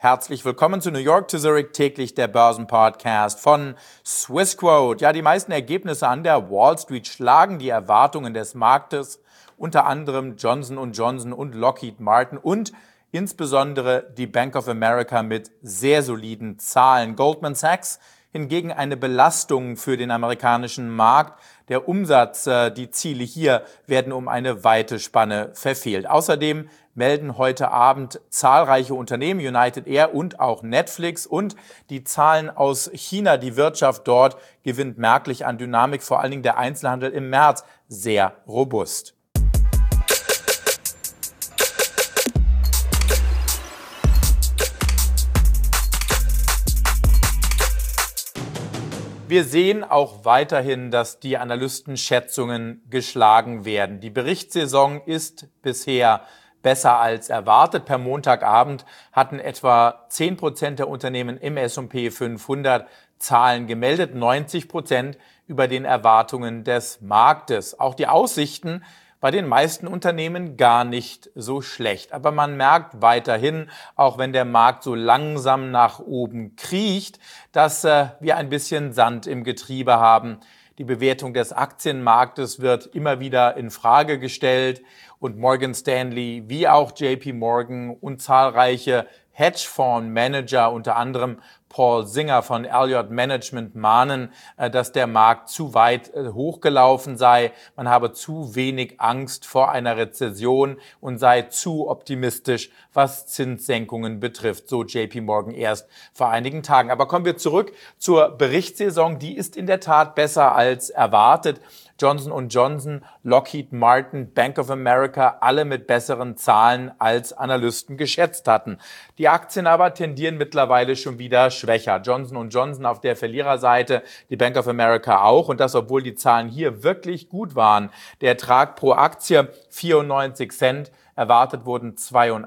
Herzlich willkommen zu New York to Zurich, täglich der Börsenpodcast von Swissquote. Ja, die meisten Ergebnisse an der Wall Street schlagen die Erwartungen des Marktes, unter anderem Johnson & Johnson und Lockheed Martin und insbesondere die Bank of America mit sehr soliden Zahlen. Goldman Sachs hingegen eine Belastung für den amerikanischen Markt. Der Umsatz, die Ziele hier werden um eine weite Spanne verfehlt. Außerdem melden heute Abend zahlreiche Unternehmen, United Air und auch Netflix, und die Zahlen aus China, die Wirtschaft dort gewinnt merklich an Dynamik, vor allen Dingen der Einzelhandel im März sehr robust. Wir sehen auch weiterhin, dass die Analystenschätzungen geschlagen werden. Die Berichtssaison ist bisher besser als erwartet. Per Montagabend hatten etwa 10% der Unternehmen im S&P 500 Zahlen gemeldet, 90% über den Erwartungen des Marktes. Auch die Aussichten bei den meisten Unternehmen gar nicht so schlecht. Aber man merkt weiterhin, auch wenn der Markt so langsam nach oben kriecht, dass wir ein bisschen Sand im Getriebe haben. Die Bewertung des Aktienmarktes wird immer wieder in Frage gestellt und Morgan Stanley wie auch JP Morgan und zahlreiche Hedgefondsmanager, unter anderem Paul Singer von Elliott Management, mahnen, dass der Markt zu weit hochgelaufen sei. Man habe zu wenig Angst vor einer Rezession und sei zu optimistisch, was Zinssenkungen betrifft, so JP Morgan erst vor einigen Tagen. Aber kommen wir zurück zur Berichtssaison. Die ist in der Tat besser als erwartet. Johnson & Johnson, Lockheed Martin, Bank of America, alle mit besseren Zahlen als Analysten geschätzt hatten. Die Aktien aber tendieren mittlerweile schon wieder schwächer. Johnson & Johnson auf der Verliererseite, die Bank of America auch. Und das, obwohl die Zahlen hier wirklich gut waren. Der Ertrag pro Aktie 94 Cent. Erwartet wurden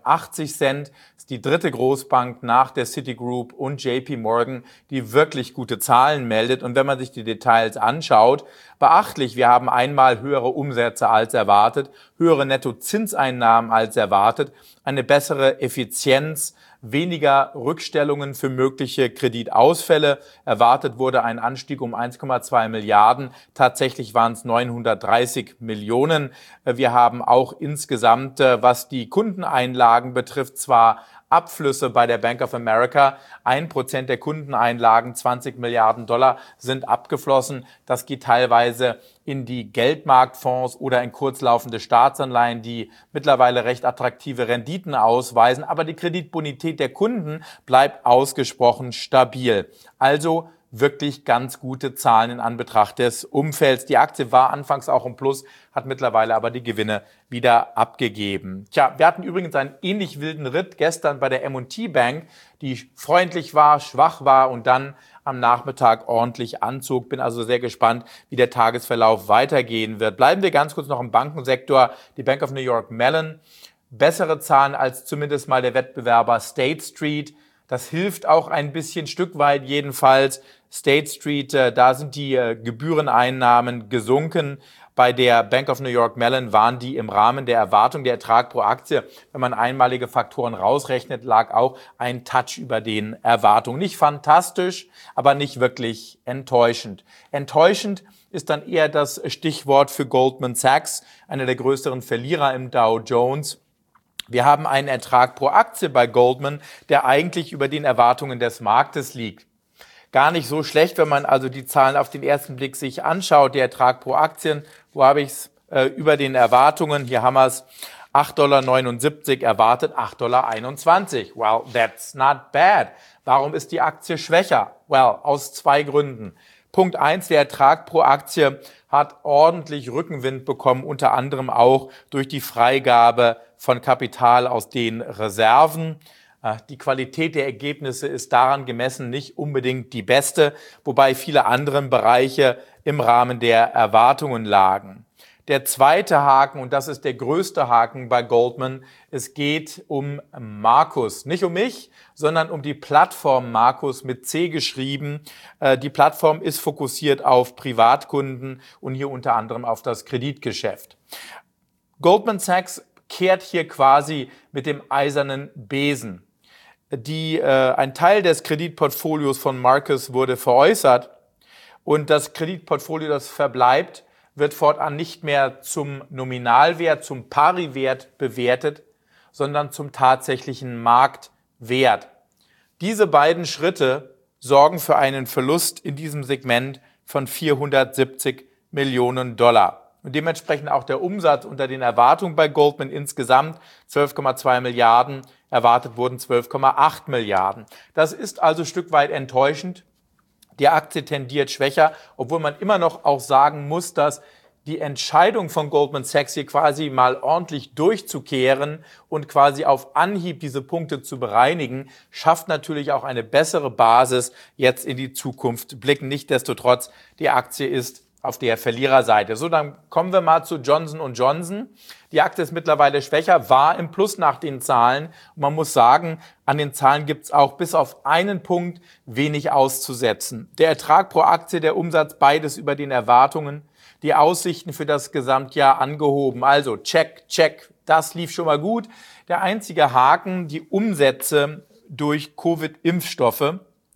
82 Cent. Das ist die dritte Großbank nach der Citigroup und JP Morgan, die wirklich gute Zahlen meldet. Und wenn man sich die Details anschaut, beachtlich, wir haben einmal höhere Umsätze als erwartet, höhere Nettozinseinnahmen als erwartet, eine bessere Effizienz, weniger Rückstellungen für mögliche Kreditausfälle. Erwartet wurde ein Anstieg um 1,2 Milliarden. Tatsächlich waren es 930 Millionen. Wir haben auch insgesamt, was die Kundeneinlagen betrifft, zwar Abflüsse bei der Bank of America. 1% der Kundeneinlagen, 20 Milliarden Dollar, sind abgeflossen. Das geht teilweise in die Geldmarktfonds oder in kurzlaufende Staatsanleihen, die mittlerweile recht attraktive Renditen ausweisen. Aber die Kreditbonität der Kunden bleibt ausgesprochen stabil. Also wirklich ganz gute Zahlen in Anbetracht des Umfelds. Die Aktie war anfangs auch im Plus, hat mittlerweile aber die Gewinne wieder abgegeben. Tja, wir hatten übrigens einen ähnlich wilden Ritt gestern bei der M&T Bank, die freundlich war, schwach war und dann am Nachmittag ordentlich anzog. Bin also sehr gespannt, wie der Tagesverlauf weitergehen wird. Bleiben wir ganz kurz noch im Bankensektor. Die Bank of New York Mellon, bessere Zahlen als zumindest mal der Wettbewerber State Street. Das hilft auch ein bisschen, Stück weit jedenfalls. State Street, da sind die Gebühreneinnahmen gesunken. Bei der Bank of New York Mellon waren die im Rahmen der Erwartung. Der Ertrag pro Aktie, wenn man einmalige Faktoren rausrechnet, lag auch ein Touch über den Erwartungen. Nicht fantastisch, aber nicht wirklich enttäuschend. Enttäuschend ist dann eher das Stichwort für Goldman Sachs, einer der größeren Verlierer im Dow Jones. Wir haben einen Ertrag pro Aktie bei Goldman, der eigentlich über den Erwartungen des Marktes liegt. Gar nicht so schlecht, wenn man also die Zahlen auf den ersten Blick sich anschaut. Der Ertrag pro Aktien, wo habe ich es? Über den Erwartungen, hier haben wir es, 8,79 $, erwartet 8,21 $. Well, that's not bad. Warum ist die Aktie schwächer? Well, aus zwei Gründen. Punkt 1, der Ertrag pro Aktie hat ordentlich Rückenwind bekommen, unter anderem auch durch die Freigabe von Kapital aus den Reserven. Die Qualität der Ergebnisse ist daran gemessen nicht unbedingt die beste, wobei viele andere Bereiche im Rahmen der Erwartungen lagen. Der zweite Haken, und das ist der größte Haken bei Goldman, es geht um Marcus. Nicht um mich, sondern um die Plattform Marcus mit C geschrieben. Die Plattform ist fokussiert auf Privatkunden und hier unter anderem auf das Kreditgeschäft. Goldman Sachs kehrt hier quasi mit dem eisernen Besen. ein Teil des Kreditportfolios von Marcus wurde veräußert und das Kreditportfolio, das verbleibt, wird fortan nicht mehr zum Nominalwert, zum Pari-Wert bewertet, sondern zum tatsächlichen Marktwert. Diese beiden Schritte sorgen für einen Verlust in diesem Segment von 470 Millionen Dollar. Und dementsprechend auch der Umsatz unter den Erwartungen bei Goldman insgesamt 12,2 Milliarden, erwartet wurden 12,8 Milliarden. Das ist also ein Stück weit enttäuschend. Die Aktie tendiert schwächer, obwohl man immer noch auch sagen muss, dass die Entscheidung von Goldman Sachs hier quasi mal ordentlich durchzukehren und quasi auf Anhieb diese Punkte zu bereinigen, schafft natürlich auch eine bessere Basis jetzt in die Zukunft blicken. Nichtsdestotrotz, die Aktie ist auf der Verliererseite. So, dann kommen wir mal zu Johnson & Johnson. Die Aktie ist mittlerweile schwächer, war im Plus nach den Zahlen. Und man muss sagen, an den Zahlen gibt es auch bis auf einen Punkt wenig auszusetzen. Der Ertrag pro Aktie, der Umsatz, beides über den Erwartungen. Die Aussichten für das Gesamtjahr angehoben. Also check, das lief schon mal gut. Der einzige Haken, die Umsätze durch Covid-Impfstoffe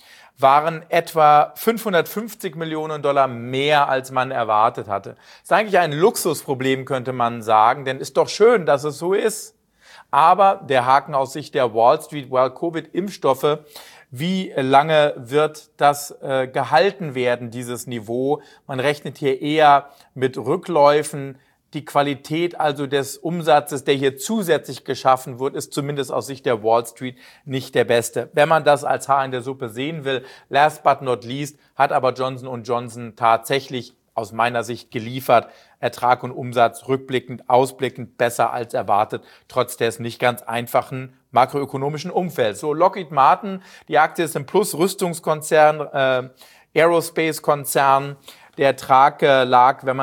waren etwa 550 Millionen Dollar mehr, als man erwartet hatte. Das ist eigentlich ein Luxusproblem, könnte man sagen, denn ist doch schön, dass es so ist. Aber der Haken aus Sicht der Wall Street, Covid-Impfstoffe, wie lange wird das gehalten werden, dieses Niveau? Man rechnet hier eher mit Rückläufen. Die Qualität also des Umsatzes, der hier zusätzlich geschaffen wird, ist zumindest aus Sicht der Wall Street nicht der beste. Wenn man das als Haar in der Suppe sehen will, last but not least, hat aber Johnson & Johnson tatsächlich aus meiner Sicht geliefert. Ertrag und Umsatz rückblickend, ausblickend besser als erwartet, trotz des nicht ganz einfachen makroökonomischen Umfelds. So, Lockheed Martin, die Aktie ist im Plus, Rüstungskonzern, Aerospace-Konzern. Der Ertrag lag, wenn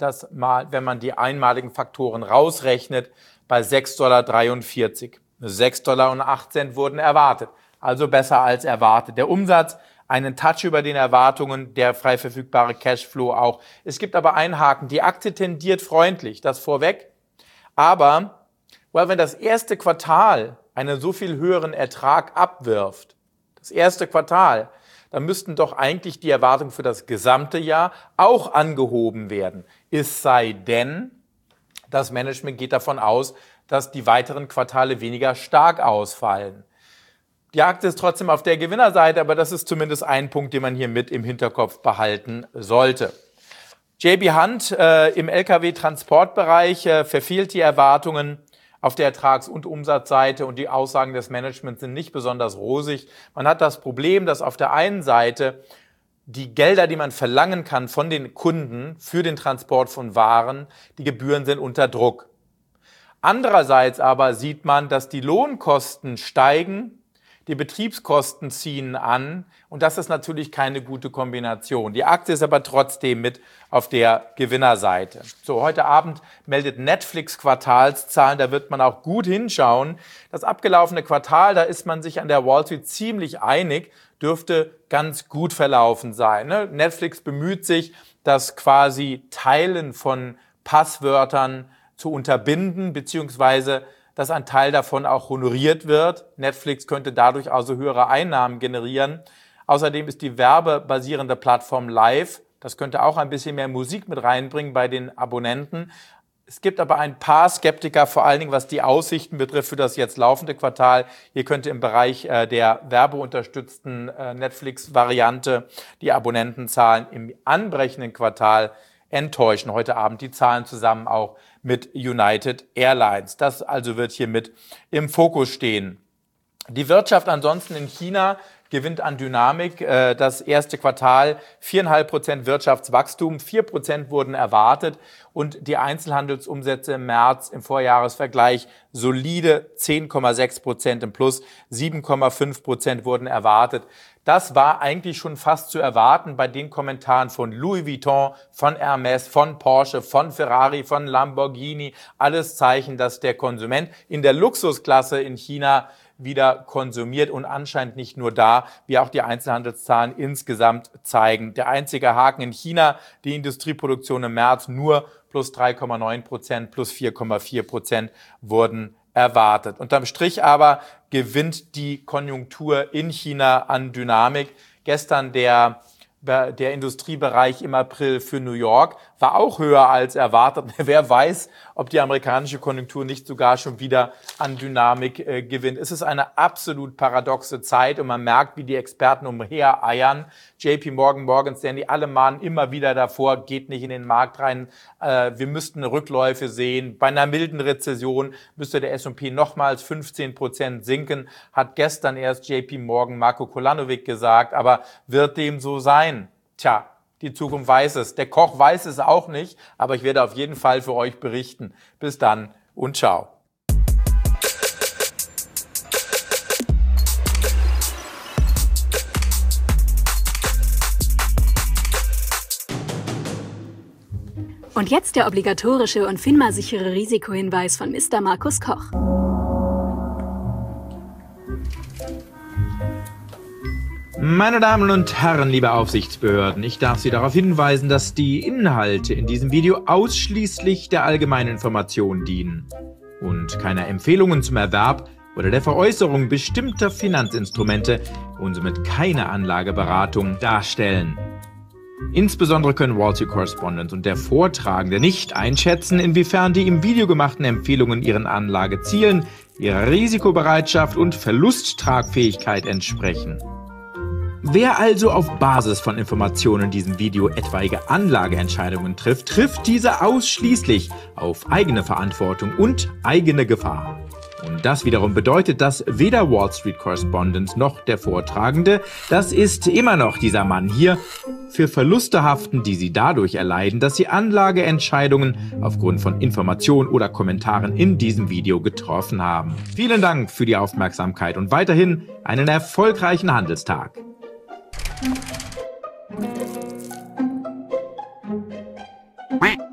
man die einmaligen Faktoren rausrechnet, bei 6,43 $. 6,08 $ wurden erwartet, also besser als erwartet. Der Umsatz einen Touch über den Erwartungen, der frei verfügbare Cashflow auch. Es gibt aber einen Haken, die Aktie tendiert freundlich, das vorweg. Aber wenn das erste Quartal einen so viel höheren Ertrag abwirft, das erste Quartal, dann müssten doch eigentlich die Erwartungen für das gesamte Jahr auch angehoben werden. Es sei denn, das Management geht davon aus, dass die weiteren Quartale weniger stark ausfallen. Die Aktie ist trotzdem auf der Gewinnerseite, aber das ist zumindest ein Punkt, den man hier mit im Hinterkopf behalten sollte. JB Hunt im Lkw-Transportbereich verfehlt die Erwartungen auf der Ertrags- und Umsatzseite und die Aussagen des Managements sind nicht besonders rosig. Man hat das Problem, dass auf der einen Seite die Gelder, die man verlangen kann von den Kunden für den Transport von Waren, die Gebühren sind unter Druck. Andererseits aber sieht man, dass die Lohnkosten steigen, die Betriebskosten ziehen an und das ist natürlich keine gute Kombination. Die Aktie ist aber trotzdem mit auf der Gewinnerseite. So, heute Abend meldet Netflix Quartalszahlen, da wird man auch gut hinschauen. Das abgelaufene Quartal, da ist man sich an der Wall Street ziemlich einig, dürfte ganz gut verlaufen sein. Netflix bemüht sich, das quasi Teilen von Passwörtern zu unterbinden, beziehungsweise dass ein Teil davon auch honoriert wird. Netflix könnte dadurch also höhere Einnahmen generieren. Außerdem ist die werbebasierende Plattform Live, das könnte auch ein bisschen mehr Musik mit reinbringen bei den Abonnenten. Es gibt aber ein paar Skeptiker, vor allen Dingen was die Aussichten betrifft für das jetzt laufende Quartal. Hier könnte im Bereich der werbeunterstützten Netflix-Variante die Abonnentenzahlen im anbrechenden Quartal enttäuschen. Heute Abend die Zahlen zusammen auch mit United Airlines. Das also wird hier mit im Fokus stehen. Die Wirtschaft ansonsten in China gewinnt an Dynamik. Das erste Quartal 4,5% Wirtschaftswachstum, 4% wurden erwartet und die Einzelhandelsumsätze im März im Vorjahresvergleich solide 10,6% im Plus, 7,5% wurden erwartet. Das war eigentlich schon fast zu erwarten bei den Kommentaren von Louis Vuitton, von Hermes, von Porsche, von Ferrari, von Lamborghini. Alles Zeichen, dass der Konsument in der Luxusklasse in China wieder konsumiert und anscheinend nicht nur da, wie auch die Einzelhandelszahlen insgesamt zeigen. Der einzige Haken in China, die Industrieproduktion im März nur plus 3,9%, plus 4,4% wurden erwartet. Unterm Strich aber gewinnt die Konjunktur in China an Dynamik. Gestern der Industriebereich im April für New York war auch höher als erwartet. Wer weiß, ob die amerikanische Konjunktur nicht sogar schon wieder an Dynamik gewinnt. Es ist eine absolut paradoxe Zeit und man merkt, wie die Experten umhereiern. JP Morgan, Morgan Stanley, alle mahnen immer wieder davor, geht nicht in den Markt rein. Wir müssten Rückläufe sehen. Bei einer milden Rezession müsste der S&P nochmals 15% sinken, hat gestern erst JP Morgan Marko Kolanovic gesagt, aber wird dem so sein? Tja, die Zukunft weiß es. Der Koch weiß es auch nicht, aber ich werde auf jeden Fall für euch berichten. Bis dann und ciao. Und jetzt der obligatorische und FINMA-sichere Risikohinweis von Mr. Markus Koch. Meine Damen und Herren, liebe Aufsichtsbehörden, ich darf Sie darauf hinweisen, dass die Inhalte in diesem Video ausschließlich der allgemeinen Information dienen und keine Empfehlungen zum Erwerb oder der Veräußerung bestimmter Finanzinstrumente und somit keine Anlageberatung darstellen. Insbesondere können Wall Street Correspondent und der Vortragende nicht einschätzen, inwiefern die im Video gemachten Empfehlungen ihren Anlagezielen, ihrer Risikobereitschaft und Verlusttragfähigkeit entsprechen. Wer also auf Basis von Informationen in diesem Video etwaige Anlageentscheidungen trifft, trifft diese ausschließlich auf eigene Verantwortung und eigene Gefahr. Und das wiederum bedeutet, dass weder Wall Street Correspondent noch der Vortragende, das ist immer noch dieser Mann hier, für Verluste haften, die sie dadurch erleiden, dass sie Anlageentscheidungen aufgrund von Informationen oder Kommentaren in diesem Video getroffen haben. Vielen Dank für die Aufmerksamkeit und weiterhin einen erfolgreichen Handelstag. Quack.